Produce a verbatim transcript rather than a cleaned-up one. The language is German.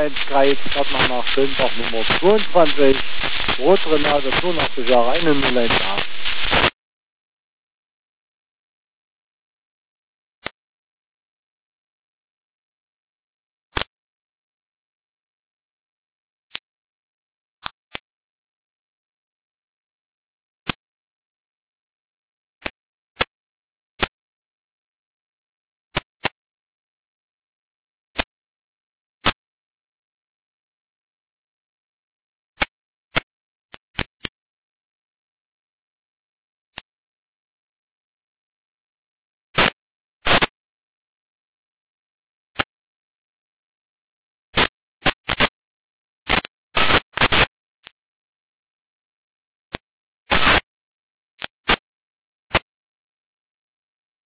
Kreis Stadtnachricht Schönbach Nummer zweiundzwanzig, Rotrenate zweiundachtzig Jahre null eins acht.